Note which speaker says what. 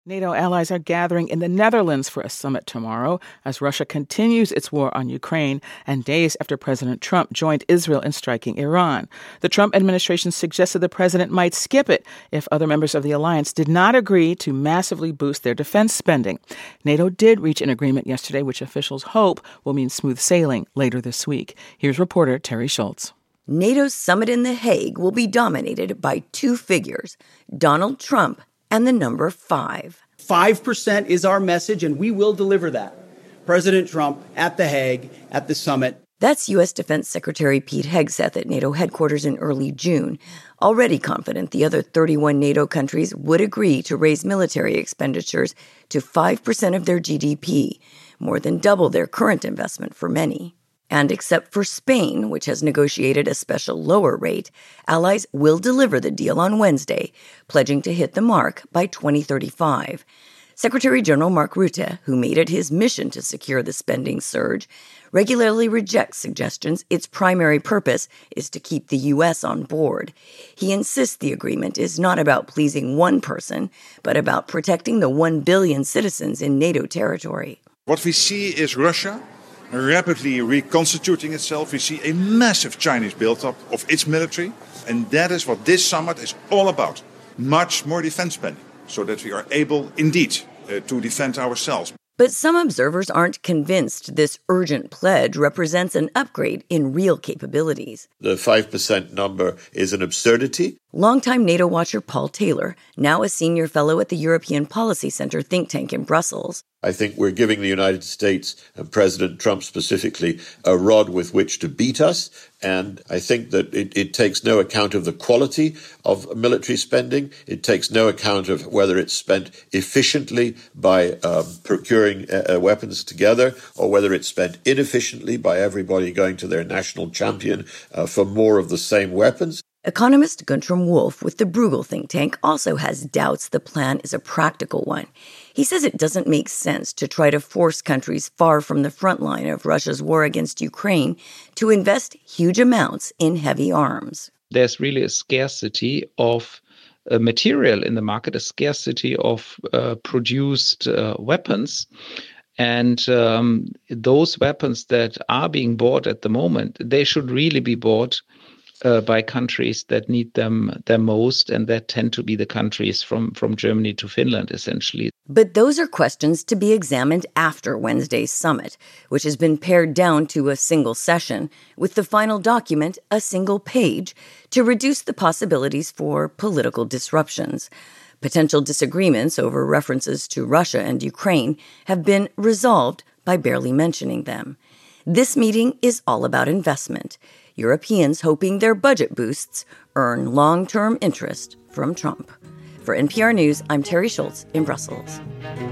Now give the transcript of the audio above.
Speaker 1: NATO allies are gathering in the Netherlands for a summit tomorrow as Russia continues its war on Ukraine and days after President Trump joined Israel in striking Iran. The Trump administration suggested the president might skip it if other members of the alliance did not agree to massively boost their defense spending. NATO did reach an agreement yesterday, which officials hope will mean smooth sailing later this week. Here's reporter Terry Schultz.
Speaker 2: NATO's summit in The Hague will be dominated by two figures, Donald Trump and the number 5.
Speaker 3: 5% is our message, and we will deliver that. President Trump at The Hague at the summit.
Speaker 2: That's U.S. Defense Secretary Pete Hegseth at NATO headquarters in early June, already confident the other 31 NATO countries would agree to raise military expenditures to 5% of their GDP, more than double their current investment for many. And except for Spain, which has negotiated a special lower rate, allies will deliver the deal on Wednesday, pledging to hit the mark by 2035. Secretary General Mark Rutte, who made it his mission to secure the spending surge, regularly rejects suggestions its primary purpose is to keep the U.S. on board. He insists the agreement is not about pleasing one person, but about protecting the 1 billion citizens in NATO territory.
Speaker 4: What we see is Russia rapidly reconstituting itself. We see a massive Chinese build-up of its military, and that is what this summit is all about. Much more defense spending, so that we are able, indeed, to defend ourselves.
Speaker 2: But some observers aren't convinced this urgent pledge represents an upgrade in real capabilities.
Speaker 5: The 5% number is an absurdity.
Speaker 2: Longtime NATO watcher Paul Taylor, now a senior fellow at the European Policy Center think tank in Brussels.
Speaker 5: I think we're giving the United States, and President Trump specifically, a rod with which to beat us. And I think that it takes no account of the quality of military spending. It takes no account of whether it's spent efficiently by procuring weapons together, or whether it's spent inefficiently by everybody going to their national champion for more of the same weapons.
Speaker 2: Economist Guntram Wolff with the Bruegel think tank also has doubts the plan is a practical one. He says it doesn't make sense to try to force countries far from the front line of Russia's war against Ukraine to invest huge amounts in heavy arms.
Speaker 6: There's really a scarcity of material in the market, a scarcity of produced weapons. And those weapons that are being bought at the moment, they should really be bought by countries that need them the most, and that tend to be the countries from Germany to Finland, essentially.
Speaker 2: But those are questions to be examined after Wednesday's summit, which has been pared down to a single session, with the final document a single page, to reduce the possibilities for political disruptions. Potential disagreements over references to Russia and Ukraine have been resolved by barely mentioning them. This meeting is all about investment. Europeans hoping their budget boosts earn long-term interest from Trump. For NPR News, I'm Terry Schultz in Brussels.